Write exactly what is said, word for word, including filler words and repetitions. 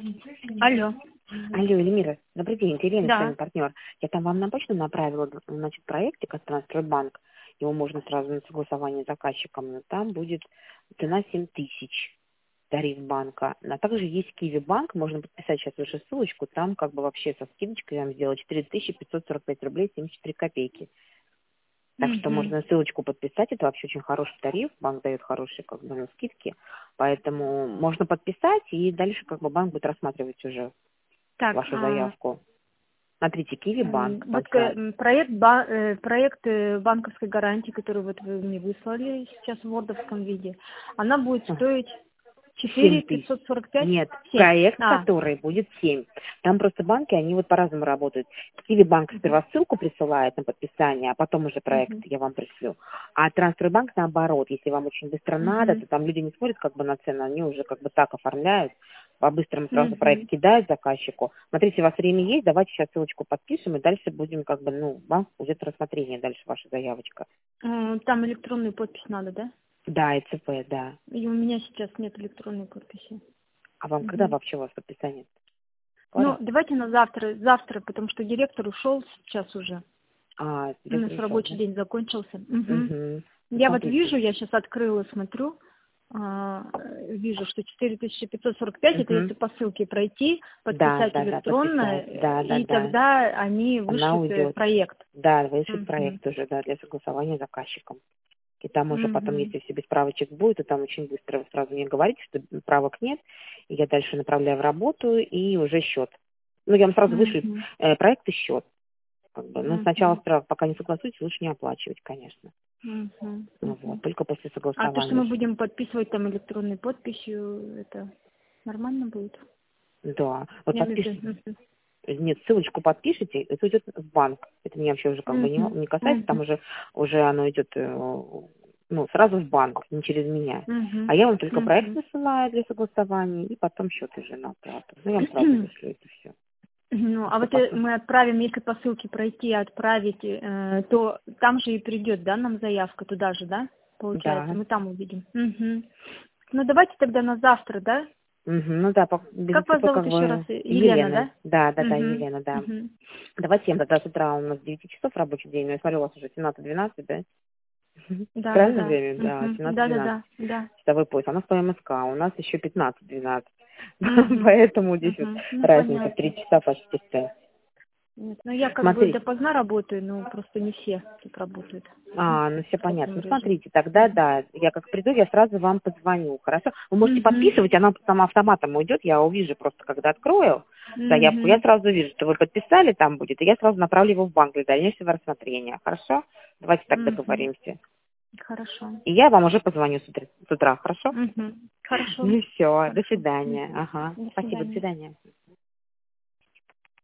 Алло. Алло, Эльмира, добрый день, это Елена, с вами Да. партнер. Я там вам на почту направила, значит, проектик от Транстройбанк. Его можно сразу на согласование с заказчиком, но там будет цена семь тысяч, тариф банка. А также есть Киви банк, можно подписать сейчас выше ссылочку, там как бы вообще со скидочкой я вам сделала четыре тысячи пятьсот сорок пять рублей семьдесят четыре копейки. Так что Мгм. можно ссылочку подписать, это вообще очень хороший тариф, банк дает хорошие как бы, ну, скидки, поэтому можно подписать, и дальше как бы банк будет рассматривать уже Так, вашу а, заявку. Смотрите, Киви м, банк, там вот к- сайт. м, проект, ба- э, проект э, банковской гарантии, который вот вы мне выслали сейчас в вордовском виде, она будет стоить Семь четыре тысяч. пятьсот сорок пять Нет, семь. проект, А, который будет семь. Там просто банки, они вот по-разному работают. Киви банк мгм, сперва ссылку присылает на подписание, а потом уже проект мгм, я вам пришлю. А Транстройбанк наоборот, если вам очень быстро надо, мгм, то там люди не смотрят как бы на цену, они уже как бы так оформляют, по-быстрому сразу проект мгм. кидают заказчику. Смотрите, у вас время есть, давайте сейчас ссылочку подпишем, и дальше будем как бы, ну, банк будет рассмотрение, дальше ваша заявочка. М, Там электронную подпись надо, да? Да, и ЦП, да. И у меня сейчас нет электронной подписи. А вам когда Мгм. вообще у вас подписание? Ну, Скоро? давайте на завтра, завтра, потому что директор ушел сейчас уже. А, У нас директор ушел, рабочий да? день закончился. Мгм. Угу. Я вот Смотрите. вижу, я сейчас открыла, смотрю, а, э, вижу, что четыре тысячи пятьсот сорок пять, это Угу. если по ссылке пройти, Да, подписать да, да, электронно, подписать. Да, э, да, и да. тогда они Она вышлют э, уйдет. проект. Да, вышлет Мгм. проект уже, да, для согласования с заказчиком. И там уже потом, Мгм. если все без правочек будет, то там очень быстро вы сразу мне говорите, что правок нет, и я дальше направляю в работу, и уже счет. Ну, я вам сразу вышлю Мгм. э, проект и счет. Как бы. Ну, сначала, Мгм. справа, пока не согласуйтесь, лучше не оплачивать, конечно. Мгм. Ну, вот, Мгм. только после А то, что согласования мы уже. будем подписывать там электронной подписью, это нормально будет? Да. Вот Я имею в подпишите. виду. Мгм. Нет, ссылочку подпишите, это идет в банк. Это меня вообще уже как бы не, Мгм. не касается, там Мгм. уже, уже оно идет э, ну, сразу в банк, не через меня. Мгм. А я вам только проект Мгм. высылаю для согласования, и потом счет уже на оплату. Ну, я вам сразу вышлю это все. Ну, Так а что вот э, посмотрим. мы отправим, если по ссылке пройти, отправить, э, то там же и придет, да, нам заявка туда же, да? Получается, Да. мы там увидим. Мгм. Ну, давайте тогда на завтра, да? Мгм. Ну да, по- без Как вас ЦП зовут как еще раз? бы Елена, Елена. да? Да, да, да, Угу. Елена, да. Угу. Давайте я тогда с утра у нас девять часов рабочий день, но я смотрю, у вас уже семнадцать двенадцать, да? Да, да, Правильно да. время? Да, Угу. семнадцать Да, да, двенадцать. да, да. Часовой пояс. А у нас по МСК, у нас еще пятнадцать двенадцать. Угу. Поэтому здесь вот Угу. Ну, разница в понятно. три часа почти что. Нет, ну я как бы Смотрите. допоздна работаю, но просто не все тут работают А, ну все в таком понятно. Ну, режиме. смотрите, тогда да, я как приду, я сразу вам позвоню, хорошо? Вы можете Угу. подписывать, она сама автоматом уйдет, я увижу просто, когда открою заявку, я Угу. сразу вижу, что вы подписали, там будет, и я сразу направлю его в банк для дальнейшего рассмотрения, хорошо? Давайте так Угу. договоримся. Хорошо. И я вам уже позвоню с утра, с утра, хорошо? Угу. Хорошо. Ну все, до Хорошо. свидания. Мгм. Ага. До Спасибо, до свидания. свидания.